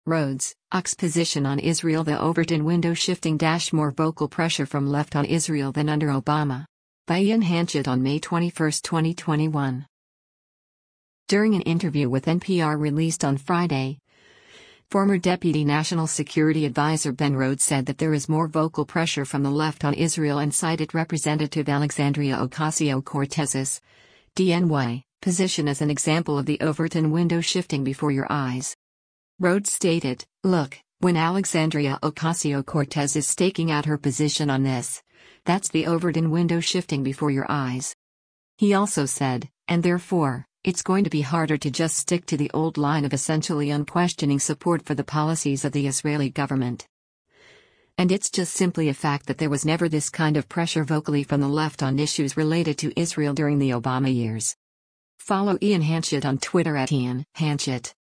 Rhodes, UK's position on Israel. The Overton window shifting - more vocal pressure from left on Israel than under Obama. By Ian Hanchett on May 21, 2021. During an interview with NPR released on Friday, former Deputy National Security Advisor Ben Rhodes said that there is more vocal pressure from the left on Israel and cited Representative Alexandria Ocasio-Cortez's DNY position as an example of the Overton window shifting before your eyes. Rhodes stated, "Look, when Alexandria Ocasio-Cortez is staking out her position on this, that's the Overton window shifting before your eyes." He also said, "And therefore, it's going to be harder to just stick to the old line of essentially unquestioning support for the policies of the Israeli government. And it's just simply a fact that there was never this kind of pressure vocally from the left on issues related to Israel during the Obama years." Follow Ian Hanchett on Twitter @IanHanchett.